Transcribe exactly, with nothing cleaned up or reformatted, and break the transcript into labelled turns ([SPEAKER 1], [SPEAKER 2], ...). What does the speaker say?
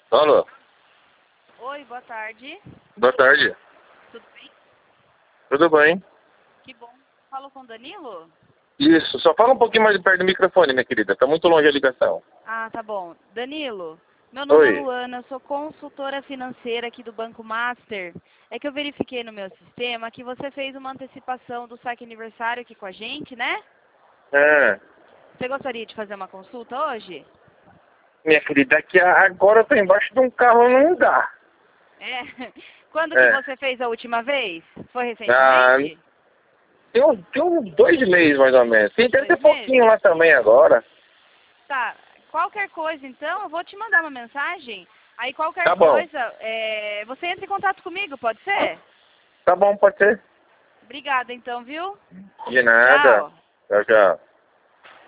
[SPEAKER 1] Alô?
[SPEAKER 2] Oi, boa tarde.
[SPEAKER 1] Boa tarde.
[SPEAKER 2] Tudo bem?
[SPEAKER 1] Tudo bem?
[SPEAKER 2] Que bom. Falo com o Danilo?
[SPEAKER 1] Isso, só fala um pouquinho mais de perto do microfone, minha querida. Tá muito longe a ligação.
[SPEAKER 2] Ah, tá bom. Danilo, meu nome é
[SPEAKER 1] Oi.
[SPEAKER 2] Luana, eu sou consultora financeira aqui do Banco Master. É que eu verifiquei no meu sistema que você fez uma antecipação do saque aniversário aqui com a gente, né?
[SPEAKER 1] É.
[SPEAKER 2] Você gostaria de fazer uma consulta hoje?
[SPEAKER 1] Minha querida, aqui agora eu tô embaixo de um carro, não dá.
[SPEAKER 2] É. Quando que
[SPEAKER 1] É.
[SPEAKER 2] você fez a última vez? Foi
[SPEAKER 1] Ah,
[SPEAKER 2] recentemente?
[SPEAKER 1] tem, uns, tem uns dois meses mais ou menos. Sim, deve ter
[SPEAKER 2] Dois
[SPEAKER 1] pouquinho
[SPEAKER 2] meses?
[SPEAKER 1] lá também agora.
[SPEAKER 2] Tá. Qualquer coisa, então, eu vou te mandar uma mensagem. Aí qualquer
[SPEAKER 1] Tá bom.
[SPEAKER 2] coisa, é, você entra em contato comigo, pode ser?
[SPEAKER 1] Tá bom, pode ser.
[SPEAKER 2] Obrigada, então, viu?
[SPEAKER 1] De nada.
[SPEAKER 2] Tchau.
[SPEAKER 1] Tchau, tchau.